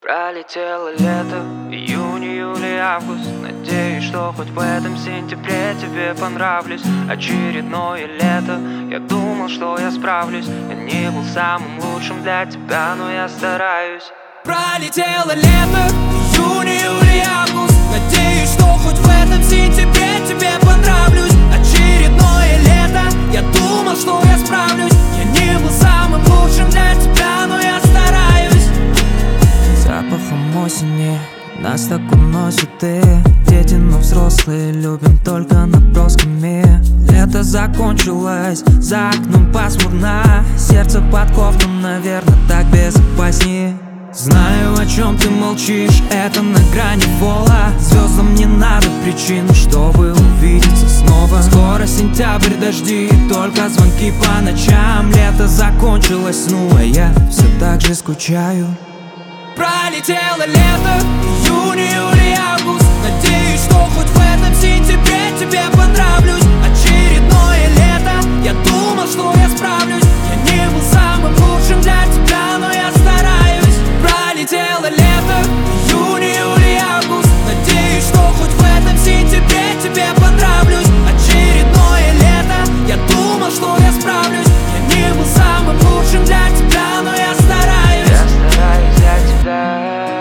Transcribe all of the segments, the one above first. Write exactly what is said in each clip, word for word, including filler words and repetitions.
Пролетело лето, июнь, июль, август. Надеюсь, что хоть в этом сентябре тебе понравлюсь. Очередное лето, я думал, что я справлюсь. Я не был самым лучшим для тебя, но я стараюсь. Пролетело лето, июнь, июль, август. Надеюсь, что хоть в этом сентябре тебе понравлюсь. Очередное лето, я думал, что я справлюсь. Я не был самым лучшим для тебя, но я стараюсь. Запахом осени нас так уносит, и дети, но взрослые любим только набросками. Лето закончилось, за окном пасмурно. Сердце под кофту, наверное, так безопаснее. Знаю, о чем ты молчишь, это на грани фола. Звездам не надо причин, чтобы увидеться снова. Скоро сентябрь, дожди, только звонки по ночам. Лето закончилось, ну а я все так же скучаю. Пролетело лето, июнь, июль, август. Надеюсь, что хоть в этом сентябре тебе понравлюсь. Очередное лето, я думал, что я справлюсь. Я не был самым лучшим для тебя, но я стараюсь. Пролетело лето, июнь, июль, август. Надеюсь, что хоть в этом сентябре тебе понравлюсь. Очередное лето, я думал, что я справлюсь. Я не был самым лучшим для тебя, но я стараюсь. Я стараюсь для тебя,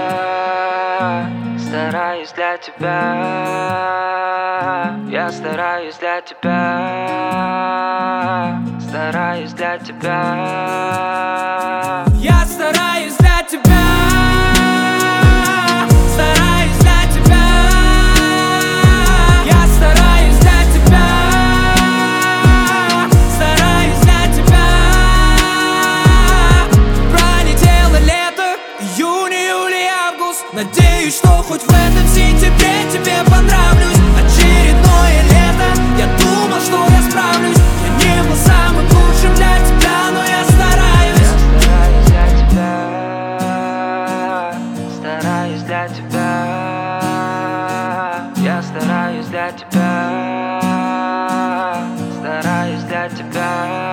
стараюсь для тебя. Я стараюсь для тебя, стараюсь для тебя. Я стараюсь для тебя, стараюсь для тебя. Я стараюсь для тебя, стараюсь для тебя. Пролетело лето, июнь, июль, август. Надеюсь, что хоть в этом сентябре тебе понравлюсь. Очередное лето, я думал, что я справлюсь. Я не был самым лучшим для тебя, но я стараюсь. Стараюсь для тебя, я стараюсь для тебя, стараюсь для тебя.